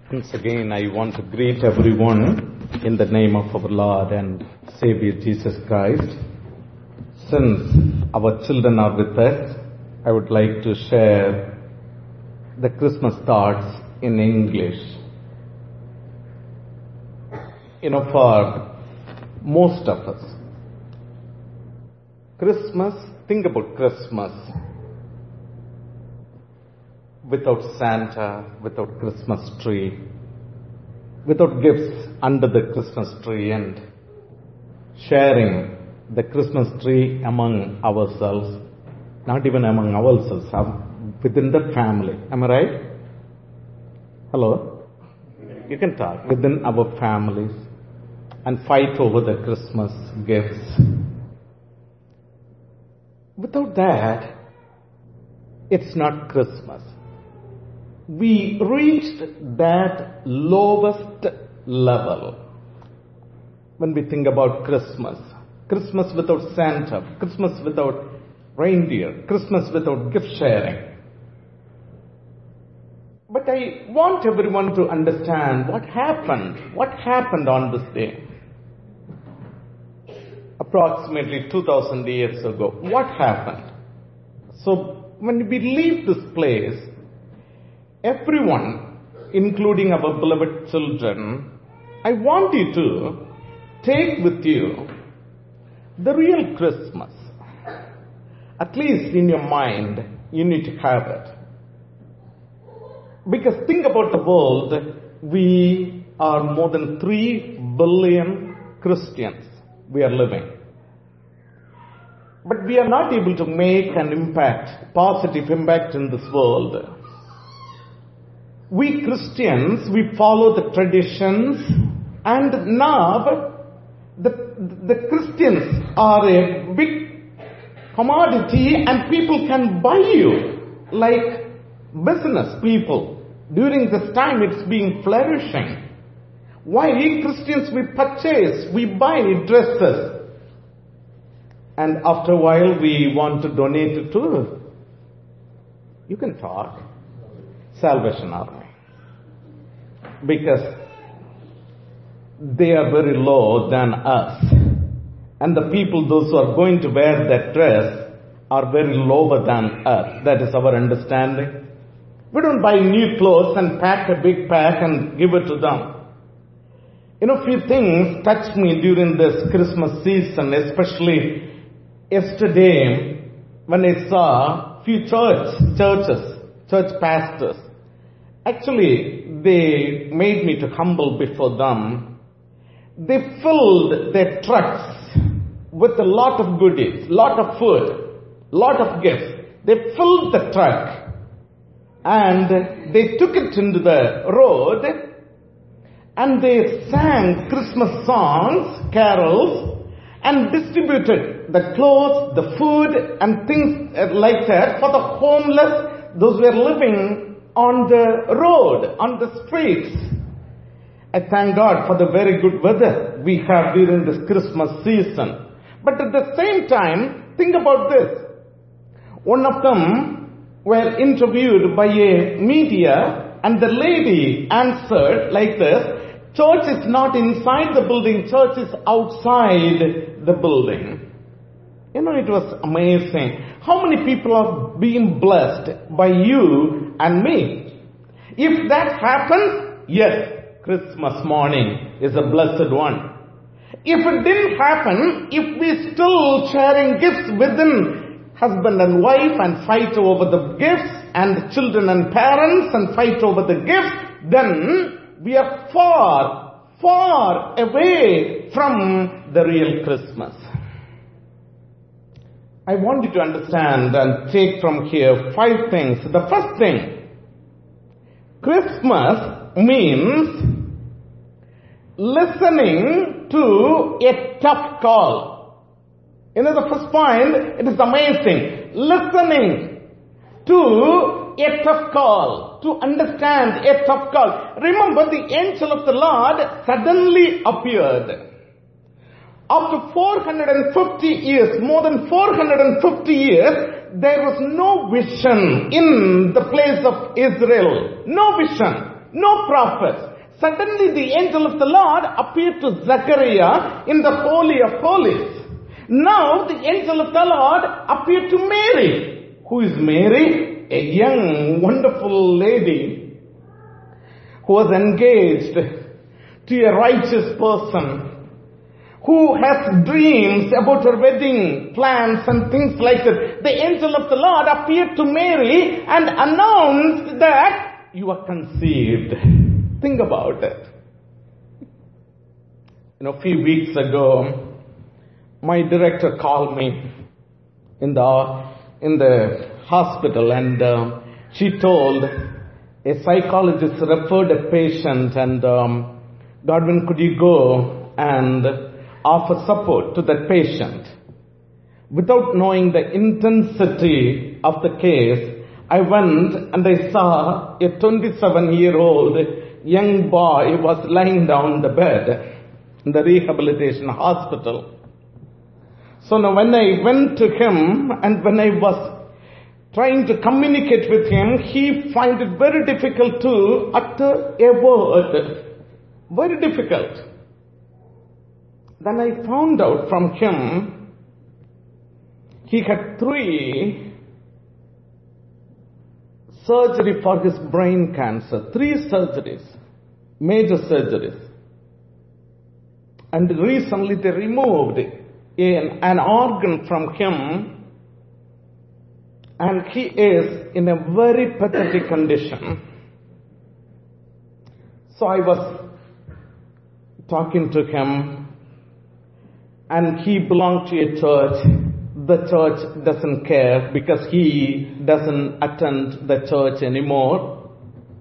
Once again, I want to greet everyone in the name of our Lord and Savior Jesus Christ. Since our children are with us, I would like to share the Christmas thoughts in English. For most of us, Christmas, think about Christmas. Without Santa, without Christmas tree, without gifts under the Christmas tree, and sharing the Christmas tree among ourselves, not even among ourselves, within the family. Am I right? Hello? You can talk. Within our families and fight over the Christmas gifts. Without that, it's not Christmas. We reached that lowest level when we think about Christmas. Christmas without Santa, Christmas without reindeer, Christmas without gift sharing. But I want everyone to understand what happened on this day. Approximately 2000 years ago. What happened? So when we leave this place, everyone, including our beloved children, I want you to take with you the real Christmas. At least in your mind, you need to have it. Because think about the world, we are more than 3 billion Christians we are living. But we are not able to make an impact, positive impact in this world. We Christians, we follow the traditions, and now the Christians are a big commodity and people can buy you like business people. During this time it's being flourishing. Why? We Christians, we purchase, we buy dresses. And after a while we want to donate it to, you can talk, Salvation Army. Because they are very low than us. And the people, those who are going to wear that dress, are very lower than us. That is our understanding. We don't buy new clothes and pack a big pack and give it to them. Few things touched me during this Christmas season, especially yesterday when I saw few church pastors. Actually, they made me to humble before them. They filled their trucks with a lot of goodies, lot of food, lot of gifts. They filled the truck and they took it into the road and they sang Christmas songs, carols, and distributed the clothes, the food and things like that for the homeless, those who were living on the road, on the streets. I thank God for the very good weather we have during this Christmas season. But at the same time, think about this. One of them were interviewed by a media and the lady answered like this: church is not inside the building, church is outside the building. It was amazing. How many people are being blessed by you and me? If that happens, yes, Christmas morning is a blessed one. If it didn't happen, if we still sharing gifts within husband and wife and fight over the gifts, and children and parents and fight over the gifts, then we are far, far away from the real Christmas. I want you to understand and take from here 5 things. The first thing, Christmas means listening to a tough call. The first point, it is amazing. Listening to a tough call. To understand a tough call. Remember, the angel of the Lord suddenly appeared. After 450 years, more than 450 years, there was no vision in the place of Israel. No vision. no prophets. Suddenly the angel of the Lord appeared to Zechariah in the Holy of Holies. Now the angel of the Lord appeared to Mary. Who is Mary? A young, wonderful lady who was engaged to a righteous person, who has dreams about her wedding plans and things like that. The angel of the Lord appeared to Mary and announced that you are conceived. Think about it. A few weeks ago, my director called me in the hospital, and she told a psychologist referred a patient, and Godwin, could you go and offer support to that patient? Without knowing the intensity of the case, I went and I saw a 27-year-old young boy was lying down in the bed in the rehabilitation hospital. So now when I went to him and when I was trying to communicate with him, he found it very difficult to utter a word. Very difficult. Then I found out from him, he had 3 surgery for his brain cancer. 3 surgeries. Major surgeries. And recently they removed an organ from him, and he is in a very pathetic condition. So I was talking to him, and he belonged to a church. The church doesn't care because he doesn't attend the church anymore.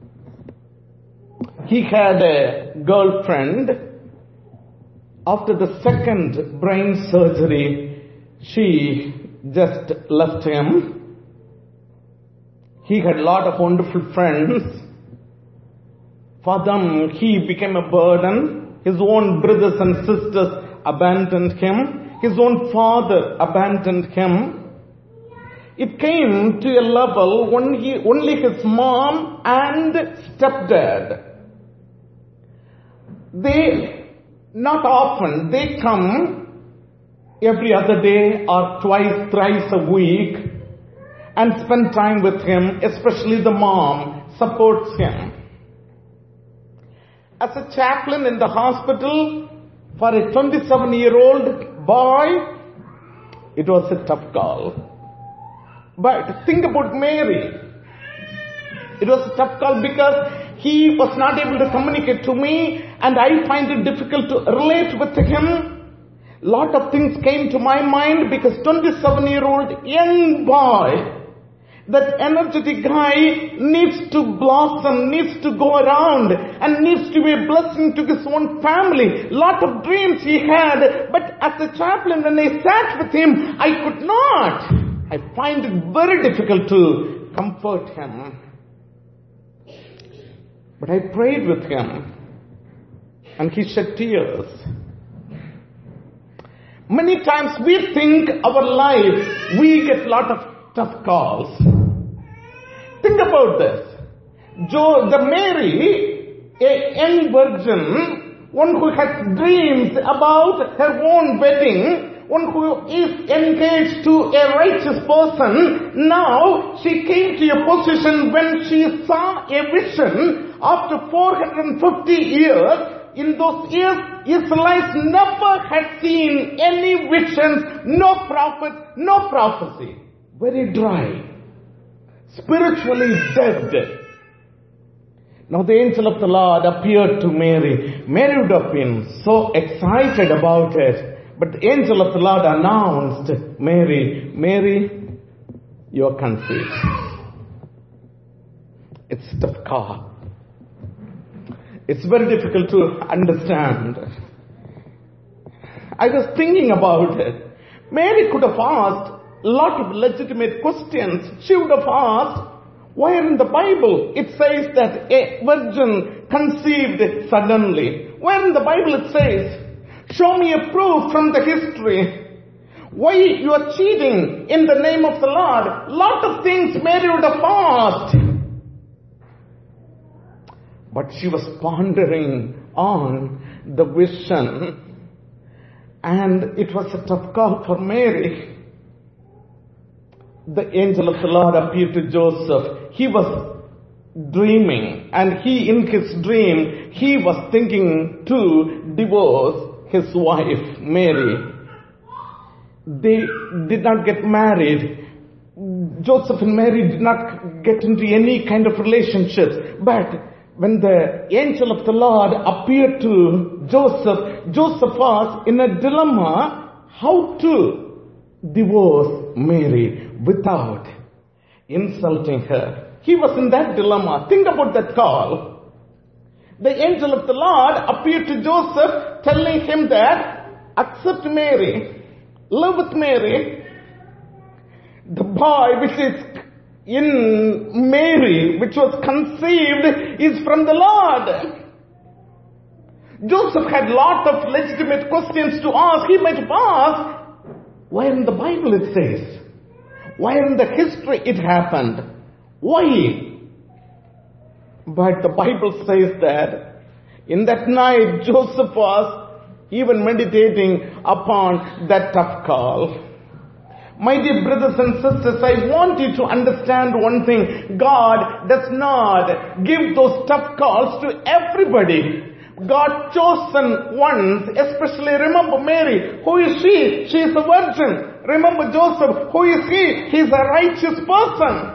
He had a girlfriend. After the 2nd brain surgery, she just left him. He had a lot of wonderful friends. For them, he became a burden. His own brothers and sisters abandoned him. His own father abandoned him. It came to a level when only his mom and stepdad, not often, they come every other day or twice, thrice a week and spend time with him, especially the mom supports him. As a chaplain in the hospital for a 27-year-old boy, it was a tough call. But think about Mary. It was a tough call because he was not able to communicate to me, and I find it difficult to relate with him. Lot of things came to my mind because 27-year-old young boy, that energetic guy needs to blossom, needs to go around, and needs to be a blessing to his own family. Lot of dreams he had, but as a chaplain, when I sat with him, I could not. I find it very difficult to comfort him. But I prayed with him, and he shed tears. Many times we think our life, we get a lot of tough calls. Think about this. The Mary, a young virgin, one who has dreams about her own wedding, one who is engaged to a righteous person, now she came to a position when she saw a vision after 450 years. In those years, Israelites never had seen any visions, no prophets, no prophecy. Very dry. Spiritually dead. Now the angel of the Lord appeared to Mary. Mary would have been so excited about it. But the angel of the Lord announced, Mary, you are conceived. It's a tough call. It's very difficult to understand. I was thinking about it. Mary could have asked a lot of legitimate questions. She would have asked, where in the Bible it says that a virgin conceived suddenly? Where in the Bible it says, show me a proof from the history. Why you are cheating in the name of the Lord? Lot of things Mary would have asked. But she was pondering on the vision. And it was a tough call for Mary. The angel of the Lord appeared to Joseph. He was dreaming, and in his dream, he was thinking to divorce his wife, Mary. They did not get married. Joseph and Mary did not get into any kind of relationships. But when the angel of the Lord appeared to Joseph, Joseph was in a dilemma how to divorce Mary without insulting her. He was in that dilemma. Think about that call. The angel of the Lord appeared to Joseph, telling him that, accept Mary, live with Mary. The boy which is in Mary, which was conceived, is from the Lord. Joseph had lot of legitimate questions to ask. He might have asked, where in the Bible it says? Where in the history it happened? Why? But the Bible says that in that night Joseph was even meditating upon that tough call. My dear brothers and sisters, I want you to understand one thing. God does not give those tough calls to everybody. God chosen ones, especially remember Mary. Who is she? She is a virgin. Remember Joseph. Who is he? He is a righteous person.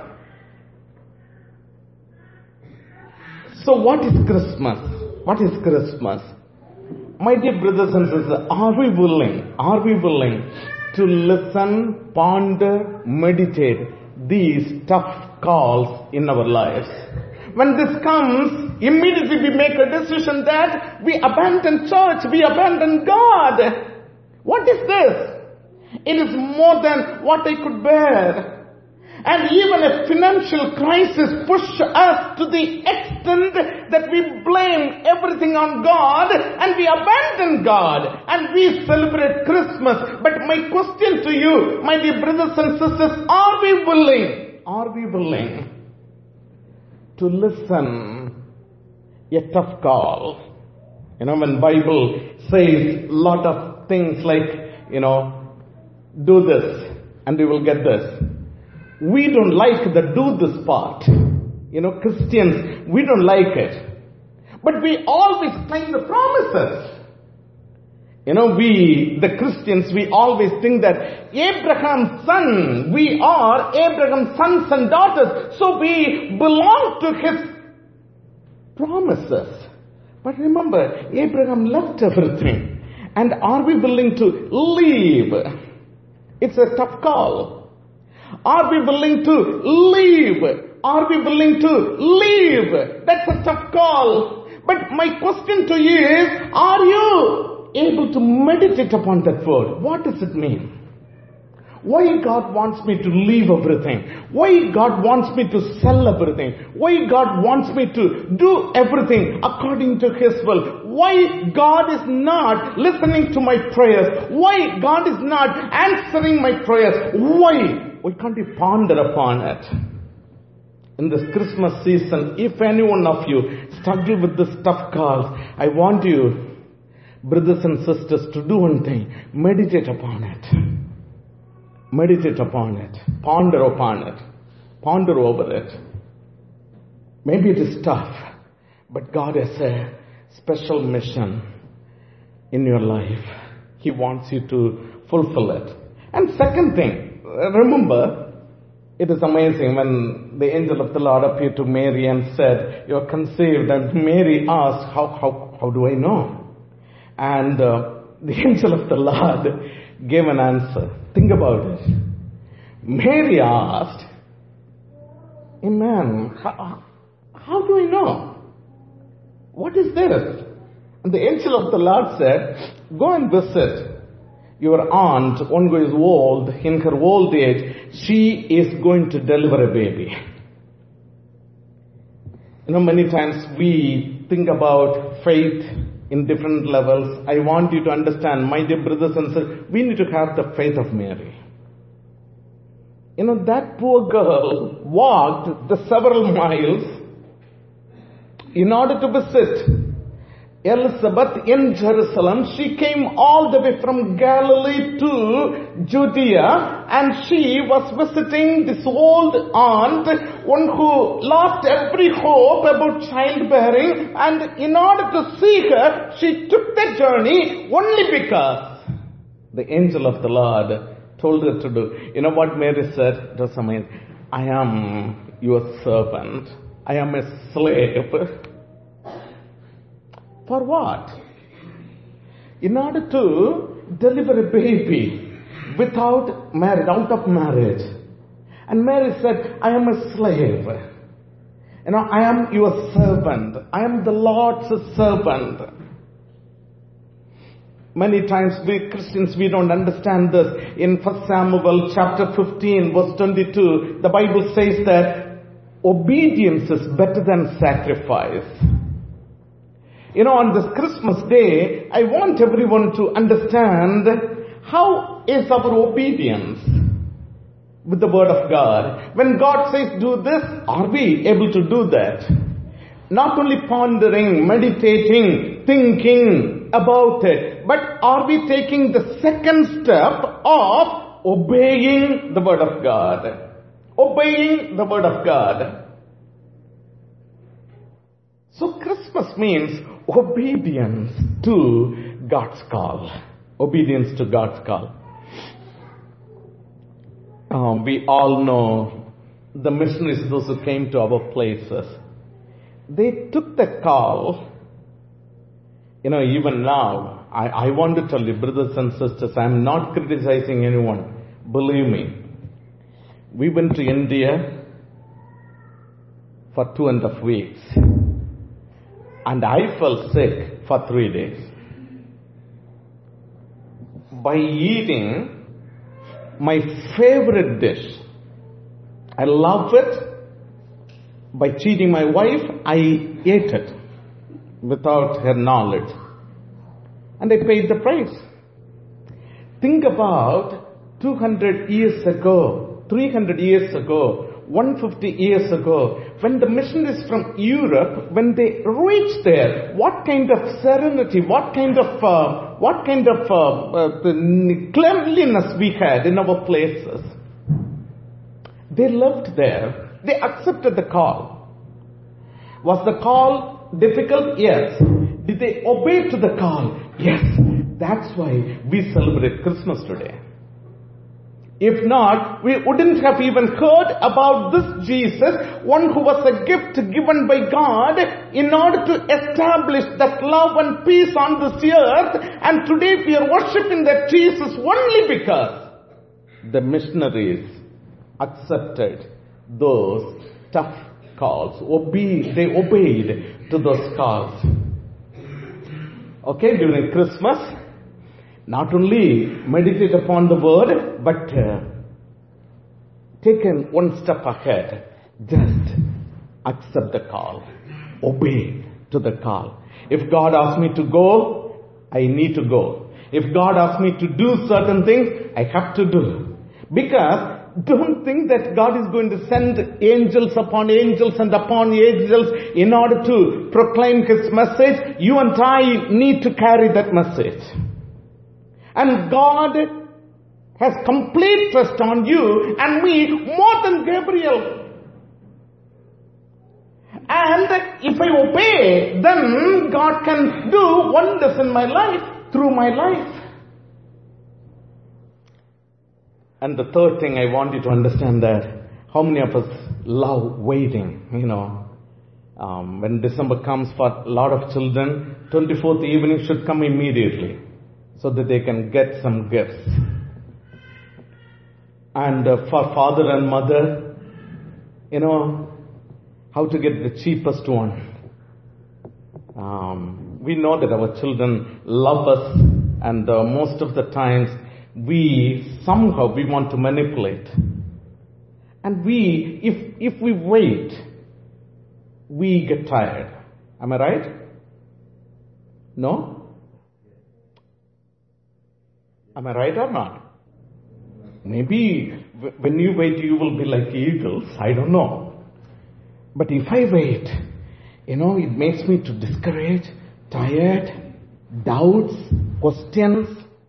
So what is Christmas? What is Christmas? My dear brothers and sisters, are we willing to listen, ponder, meditate these tough calls in our lives? When this comes, immediately we make a decision that we abandon church, we abandon God. What is this? It is more than what I could bear. And even a financial crisis pushed us to the extent that we blame everything on God and we abandon God and we celebrate Christmas. But my question to you, my dear brothers and sisters, are we willing to listen a tough call? When Bible says a lot of things like, do this and you will get this. We don't like the do this part. Christians, we don't like it. But we always claim the promises. The Christians, we always think that Abraham's son, we are Abraham's sons and daughters. So we belong to his promises. But remember, Abraham left everything. And are we willing to leave? It's a tough call. Are we willing to leave? Are we willing to leave? That's a tough call. But my question to you is, are you able to meditate upon that word? What does it mean? Why God wants me to leave everything? Why God wants me to sell everything? Why God wants me to do everything according to His will? Why God is not listening to my prayers? Why God is not answering my prayers? Why? Why can't you ponder upon it? In this Christmas season, if any one of you struggle with this tough calls, I want you, brothers and sisters, to do one thing. Meditate upon it. Meditate upon it. Ponder upon it. Ponder over it. Maybe it is tough, but God has a special mission in your life. He wants you to fulfill it. And second thing, remember, it is amazing when the angel of the Lord appeared to Mary and said, you are conceived. And Mary asked, how do I know? And the angel of the Lord gave an answer. Think about it. Mary asked, Amen, how do I know? What is this? And the angel of the Lord said, go and visit your aunt, one who is old, in her old age, she is going to deliver a baby. Many times we think about faith in different levels. I want you to understand, my dear brothers and sisters, we need to have the faith of Mary. That poor girl walked the several miles in order to visit Elizabeth in Jerusalem. She came all the way from Galilee to Judea, and she was visiting this old aunt, one who lost every hope about childbearing, and in order to see her, she took the journey only because the angel of the Lord told her to do. You know what Mary said? It was amazing. I am your servant. I am a slave. For what? In order to deliver a baby without marriage, out of marriage. And Mary said, I am a slave. I am your servant. I am the Lord's servant. Many times we Christians, we don't understand this. In 1 Samuel chapter 15 verse 22, the Bible says that obedience is better than sacrifice. On this Christmas day, I want everyone to understand how is our obedience with the Word of God. When God says do this, are we able to do that? Not only pondering, meditating, thinking about it, but are we taking the second step of obeying the Word of God? Obeying the Word of God. So Christmas means obedience to God's call. Obedience to God's call. We all know the missionaries, those who came to our places. They took the call. Even now, I want to tell you, brothers and sisters, I'm not criticizing anyone. Believe me. We went to India for 2.5 weeks. And I fell sick for 3 days. By eating my favorite dish, I love it. By cheating my wife, I ate it without her knowledge. And I paid the price. Think about 200 years ago, 300 years ago, 150 years ago, when the missionaries from Europe, when they reached there, what kind of serenity, what kind of cleanliness we had in our places. They lived there. They accepted the call. Was the call difficult? Yes. Did they obey to the call? Yes. That's why we celebrate Christmas today. If not, we wouldn't have even heard about this Jesus, one who was a gift given by God in order to establish that love and peace on this earth. And today we are worshipping that Jesus only because the missionaries accepted those tough calls. They obeyed to those calls. Okay, during Christmas, not only meditate upon the word, but take one step ahead. Just accept the call. Obey to the call. If God asks me to go, I need to go. If God asks me to do certain things, I have to do. Because don't think that God is going to send angels upon angels and upon angels in order to proclaim His message. You and I need to carry that message. And God has complete trust on you and me more than Gabriel. And if I obey, then God can do wonders in my life, through my life. And the third thing I want you to understand that how many of us love waiting, when December comes for a lot of children, 24th evening should come immediately so that they can get some gifts. And for father and mother, how to get the cheapest one. We know that our children love us, and most of the times we want to manipulate. And if we wait, we get tired. Am I right? No? Am I right or not? Maybe when you wait, you will be like eagles. I don't know. But if I wait, It makes me to discouraged, tired, doubts, questions.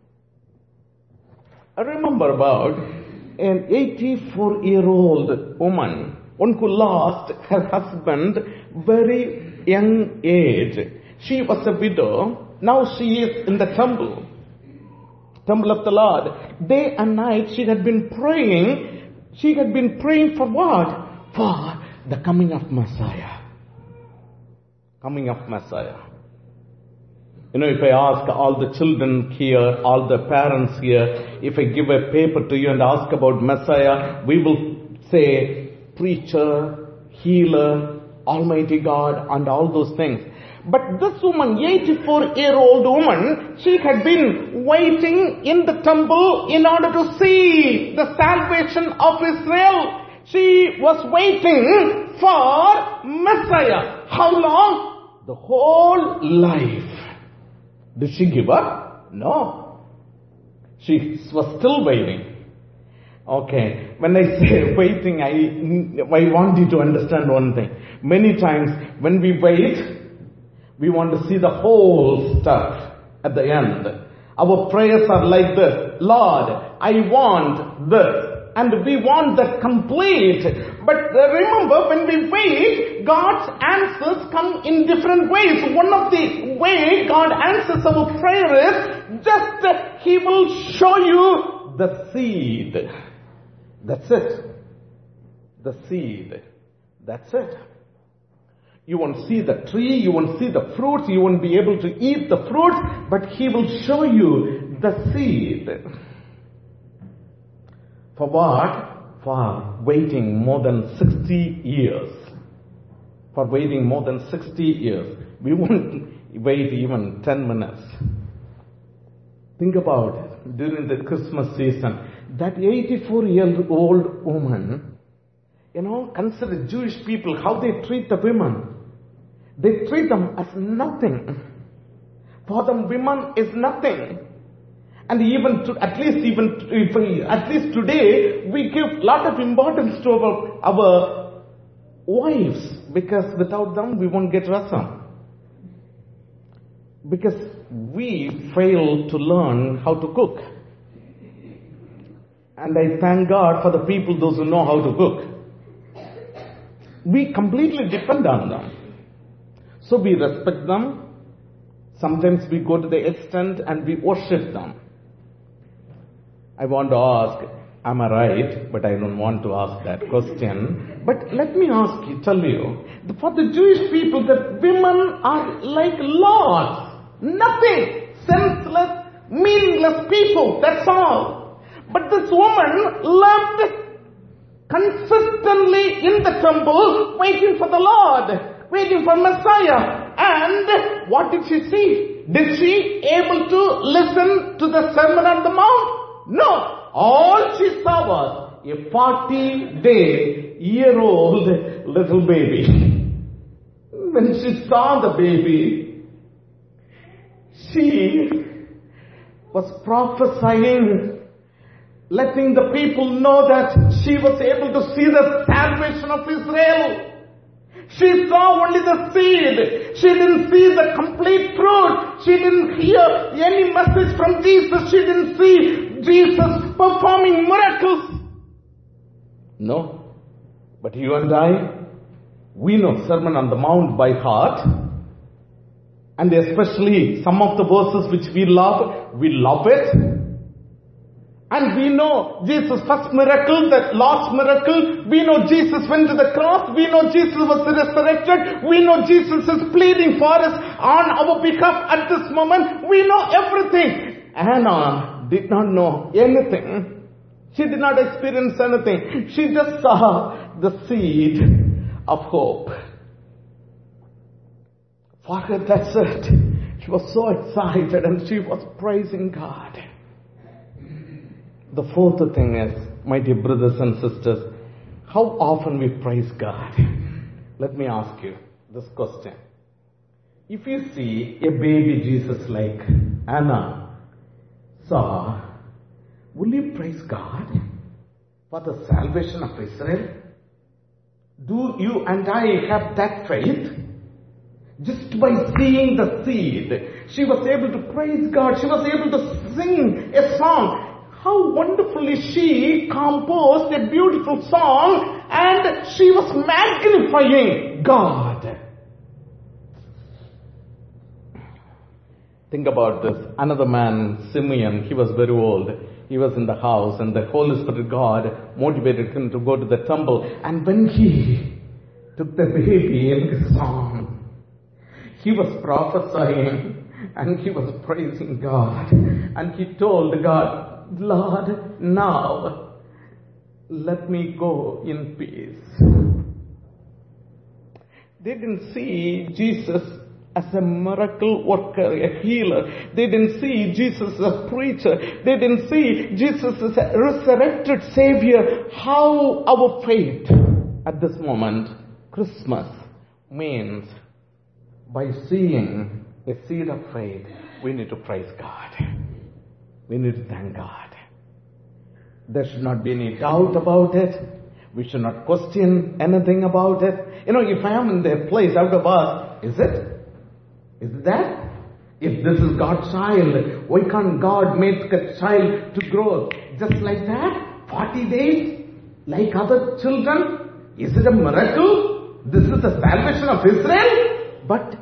I remember about an 84-year-old woman, one who lost her husband very young age. She was a widow. Now she is in the temple of the Lord. Day and night she had been praying. She had been praying for what? For the coming of Messiah. Coming of Messiah. If I ask all the children here, all the parents here, if I give a paper to you and ask about Messiah, we will say preacher, healer, Almighty God, and all those things. But this woman, 84-year-old woman, she had been waiting in the temple in order to see the salvation of Israel. She was waiting for Messiah. How long? The whole life. Did she give up? No. She was still waiting. Okay. When I say waiting, I want you to understand one thing. Many times when we wait, we want to see the whole stuff at the end. Our prayers are like this. Lord, I want this. And we want that complete. But remember, when we wait, God's answers come in different ways. One of the way God answers our prayer is just He will show you the seed. That's it. The seed. That's it. You won't see the tree, you won't see the fruits, you won't be able to eat the fruits, but He will show you the seed. For what? For waiting more than 60 years. For waiting more than 60 years. We won't wait even 10 minutes. Think about it. During the Christmas season, that 84-year-old woman, consider Jewish people, how they treat the women. They treat them as nothing. For them, women is nothing. And at least today, we give a lot of importance to our wives, because without them, we won't get rasa. Because we fail to learn how to cook. And I thank God for the people, those who know how to cook. We completely depend on them. So we respect them. Sometimes we go to the extent and we worship them. I want to ask, am I right? But I don't want to ask that question. But let me tell you, for the Jewish people, that women are like lords. Nothing. Senseless, meaningless people. That's all. But this woman lived consistently in the temple, waiting for the Lord, waiting for Messiah. And what did she see? Did she able to listen to the Sermon on the Mount? No. All she saw was a 40-year-old little baby. When she saw the baby, she was prophesying, letting the people know that she was able to see the salvation of Israel. She saw only the seed. She didn't see the complete fruit. She didn't hear any message from Jesus. She didn't see Jesus performing miracles. No. But you and I, we know Sermon on the Mount by heart. And especially some of the verses which we love it. And we know Jesus' first miracle, that last miracle. We know Jesus went to the cross. We know Jesus was resurrected. We know Jesus is pleading for us on our behalf at this moment. We know everything. Anna did not know anything. She did not experience anything. She just saw the seed of hope. For her, that's it. She was so excited and she was praising God. The fourth thing is, my dear brothers and sisters, how often we praise God. Let me ask you this question. If you see a baby Jesus like Anna saw, will you praise God for the salvation of Israel? Do you and I have that faith? Just by seeing the seed, she was able to praise God. She was able to sing a song. How wonderfully she composed a beautiful song, and she was magnifying God. Think about this. Another man, Simeon, he was very old. He was in the house, and the Holy Spirit God motivated him to go to the temple. And when he took the baby in his arm, he was prophesying and he was praising God. And he told God, Lord, now let me go in peace. They didn't see Jesus as a miracle worker, a healer. They didn't see Jesus as a preacher. They didn't see Jesus as a resurrected Savior. How our faith at this moment, Christmas, means by seeing a seed of faith, we need to praise God. We need to thank God. There should not be any doubt about it. We should not question anything about it. If I am in their place, I would have asked, is it? Is it that? If this is God's child, why can't God make a child to grow just like that? 40 days? Like other children? Is it a miracle? This is the salvation of Israel? But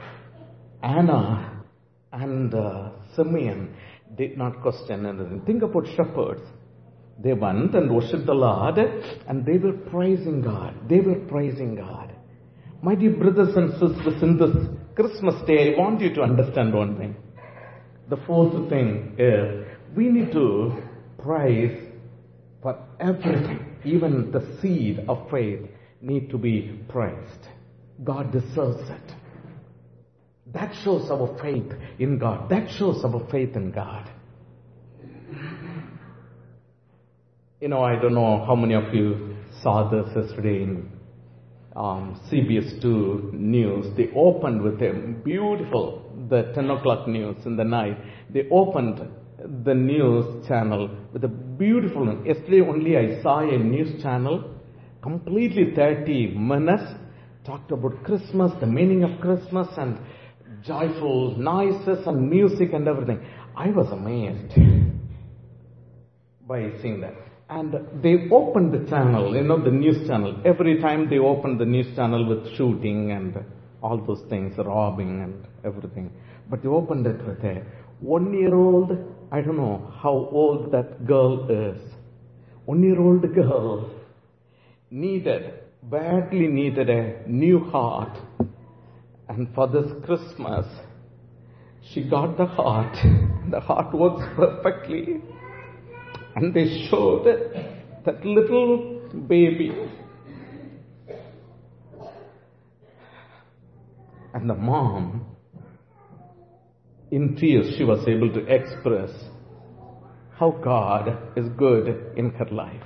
Anna and Simeon did not question anything. Think about shepherds. They went and worshipped the Lord, and they were praising God. They were praising God. My dear brothers and sisters, in this Christmas day, I want you to understand one thing. The fourth thing is, we need to praise for everything. Even the seed of faith need to be praised. God deserves it. That shows our faith in God. That shows our faith in God. I don't know how many of you saw this yesterday in CBS 2 News. They opened with a beautiful, the 10 o'clock news in the night. They opened the news channel with a beautiful one. Yesterday only I saw a news channel, completely 30 minutes, talked about Christmas, the meaning of Christmas, and joyful noises and music and everything. I was amazed by seeing that. And they opened the channel, the news channel. Every time they opened the news channel with shooting and all those things, robbing and everything. But they opened it with a 1-year-old, I don't know how old that girl is. 1-year-old girl badly needed a new heart. And for this Christmas, she got the heart. The heart works perfectly. And they showed that little baby. And the mom, in tears, she was able to express how God is good in her life.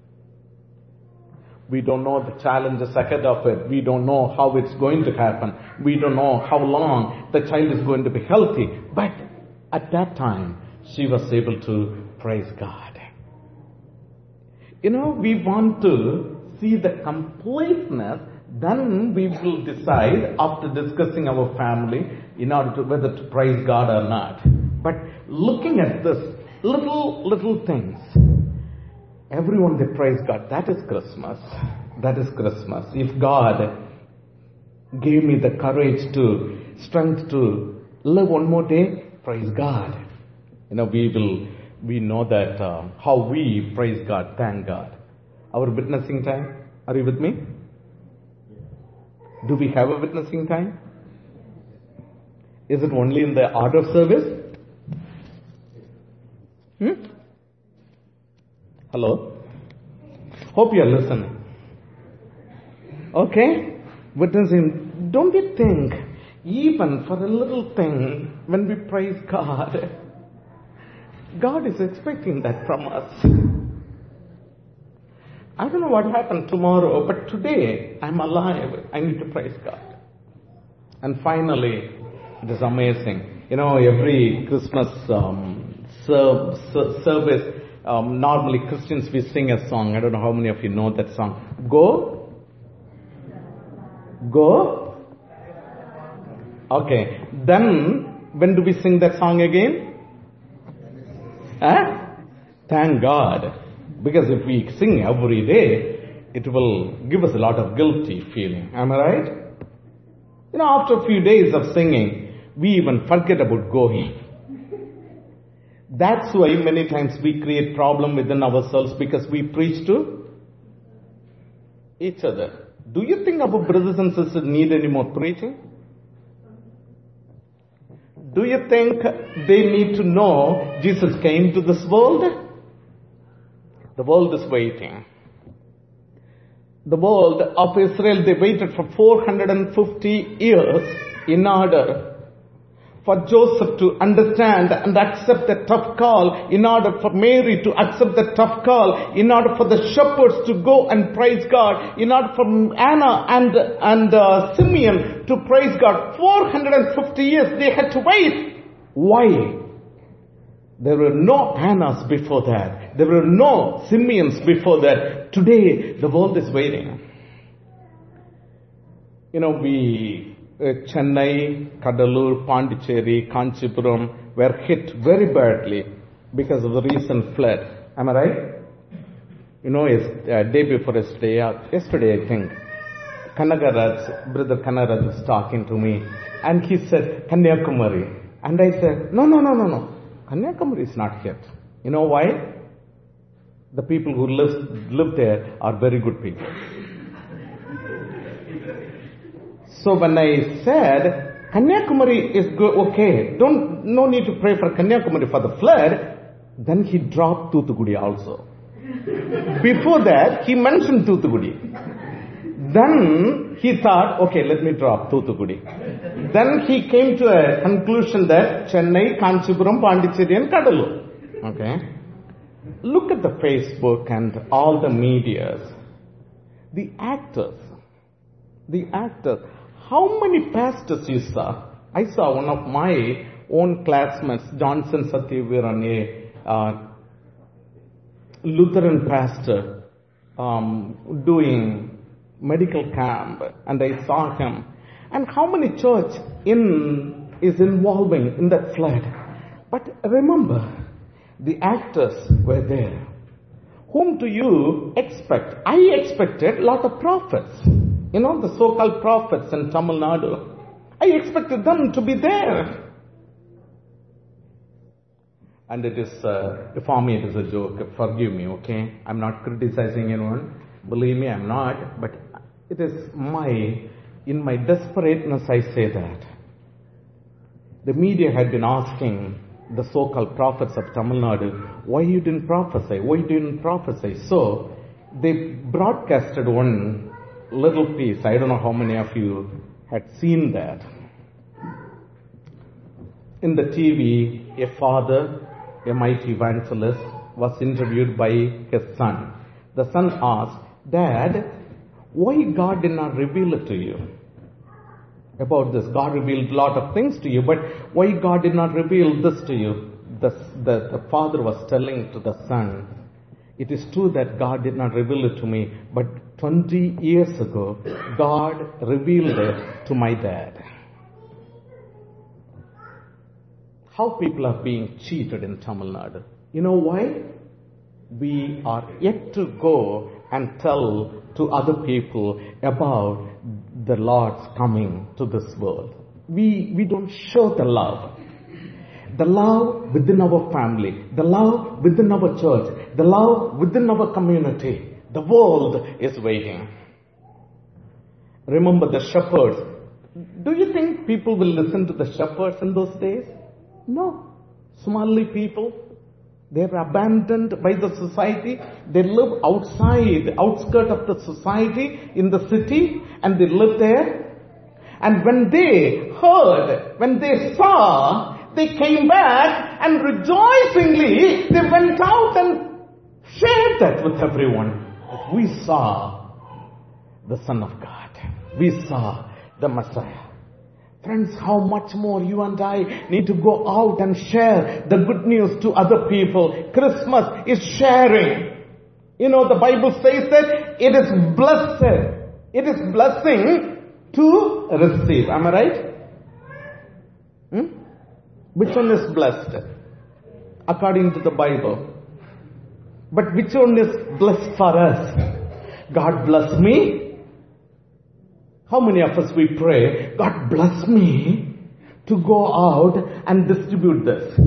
We don't know the challenges ahead of it. We don't know how it's going to happen. We don't know how long the child is going to be healthy. But at that time, she was able to praise God. We want to see the completeness. Then we will decide after discussing our family in order to whether to praise God or not. But looking at this little things, everyone they praise God. That is Christmas. That is Christmas. If God gave me the courage strength to live one more day, praise God. We know that how we praise God, thank God. Our witnessing time. Are you with me? Do we have a witnessing time? Is it only in the order of service? Hello? Hope you are listening. Okay? Witnessing. Don't you think, even for a little thing, when we praise God, God is expecting that from us. I don't know what happened tomorrow, but today I'm alive. I need to praise God. And finally, it is amazing. Every Christmas service, normally Christians, we sing a song. I don't know how many of you know that song. Go. Okay. Then, when do we sing that song again? Thank God. Because if we sing every day, it will give us a lot of guilty feeling. Am I right? After a few days of singing, we even forget about going. That's why many times we create problem within ourselves, because we preach to each other. Do you think our brothers and sisters need any more preaching? Do you think they need to know Jesus came to this world? The world is waiting. The world of Israel, they waited for 450 years in order for Joseph to understand and accept the tough call, in order for Mary to accept the tough call, in order for the shepherds to go and praise God, in order for Anna and Simeon to praise God. 450 years they had to wait. Why? There were no Annas before that. There were no Simeons before that. Today, the world is waiting. Chennai, Kadalur, Pondicherry, Kanchipuram were hit very badly because of the recent flood. Am I right? Day before yesterday I think, Brother Kannagaraj was talking to me, and he said, Kanyakumari. And I said, no. Kanyakumari is not hit. You know why? The people who live there are very good people. So when I said, Kanyakumari is good, okay, no need to pray for Kanyakumari for the flood, then he dropped Thoothukudi also. Before that, he mentioned Thoothukudi. Then he thought, okay, let me drop Thoothukudi. Then he came to a conclusion that Chennai, Kanchipuram, Pondicherry and Kadalur. Okay. Look at the Facebook and all the medias. The actors. How many pastors you saw? I saw one of my own classmates, Johnson Satyaviran, a Lutheran pastor, doing medical camp, and I saw him. And how many church is involving in that flood? But remember, the actors were there. Whom do you expect? I expected a lot of prophets. The so-called prophets in Tamil Nadu. I expected them to be there. And it is, for me it is a joke. Forgive me, okay? I'm not criticizing anyone. Believe me, I'm not. But it is in my desperateness I say that. The media had been asking the so-called prophets of Tamil Nadu, why you didn't prophesy? Why you didn't prophesy? So, they broadcasted one little piece. I don't know how many of you had seen that. In the TV, a father, a mighty evangelist, was interviewed by his son. The son asked, Dad, why God did not reveal it to you? About this, God revealed a lot of things to you, but why God did not reveal this to you? The father was telling to the son, it is true that God did not reveal it to me, but 20 years ago, God revealed it to my dad. How people are being cheated in Tamil Nadu. You know why? We are yet to go and tell to other people about the Lord's coming to this world. We don't show the love. The love within our family, the love within our church, the love within our community. The world is waiting. Remember the shepherds. Do you think people will listen to the shepherds in those days? No. Somali people, they are abandoned by the society. They live outside, outskirts of the society in the city, and they live there. And when they heard, when they saw, they came back and rejoicingly they went out and shared that with everyone. That we saw the Son of God. We saw the Messiah. Friends, how much more you and I need to go out and share the good news to other people. Christmas is sharing. The Bible says that it is blessed. It is blessing to receive. Am I right? Hmm? Which one is blessed? According to the Bible. But which one is blessed for us? God bless me. How many of us we pray, God bless me to go out and distribute this?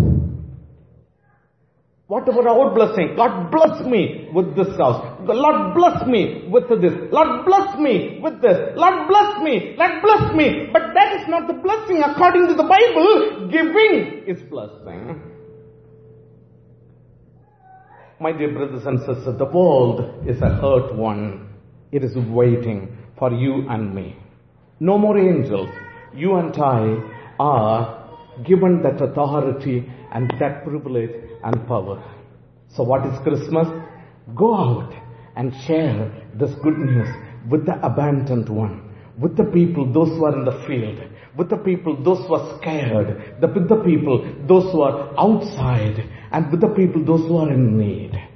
What about our blessing? God bless me with this house. Lord bless me with this. Lord bless me with this. Lord bless me. Lord bless me. But that is not the blessing according to the Bible. Giving is blessing. My dear brothers and sisters, the world is a hurt one. It is waiting for you and me. No more angels. You and I are given that authority and that privilege and power. So what is Christmas? Go out and share this good news with the abandoned one, with the people, those who are in the field, with the people, those who are scared, with the people, those who are outside, and with the people, those who are in need.